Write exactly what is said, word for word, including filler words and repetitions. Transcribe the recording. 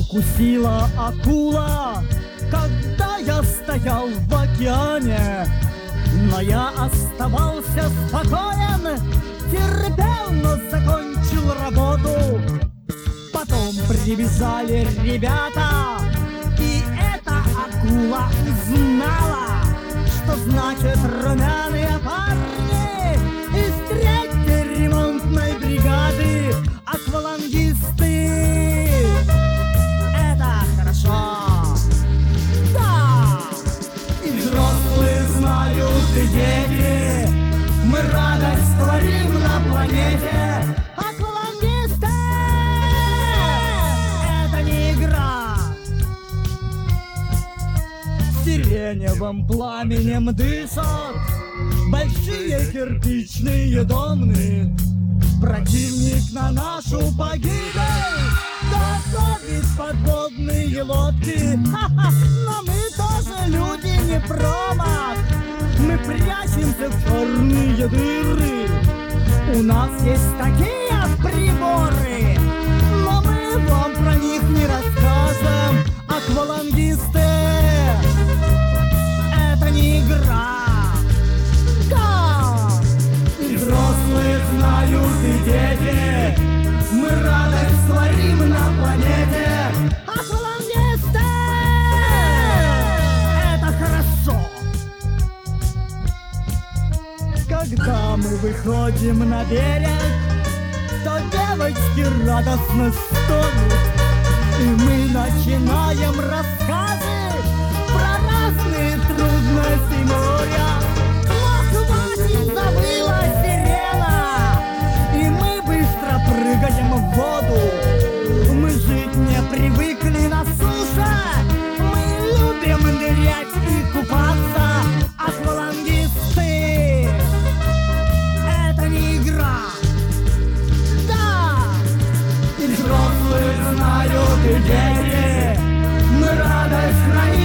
укусила акула, когда я стоял в океане. Но я оставался спокоен, терпел, но закончил работу. Потом прибежали ребята, и эта акула узнала, что значит румяные парни из третьей ремонтной бригады. Аквалангисты — это хорошо. Да! И взрослые знают, и дети, мы радость творим на планете. Аквалангисты — это не игра. Сиреневым пламенем дышат большие кирпичные доны. Противник на нашу погибель доставит подводные лодки. Ха-ха, но мы тоже люди, не промах. Мы прячемся в черные дыры. У нас есть такие приборы, но мы вам про них не расскажем. Аквалангисты — это не игра. Взрослые знают, и дети, мы радость творим на планете. Аквалангисты — это хорошо. Когда мы выходим на берег, то девочки радостно стонут, и мы начинаем рассказы про разные трудности моря. Забыла сирена, и мы быстро прыгаем в воду. Мы жить не привыкли на суше, мы любим нырять и купаться. Аквалангисты — это не игра. Да! И взрослые знают, и дети, мы радость храним.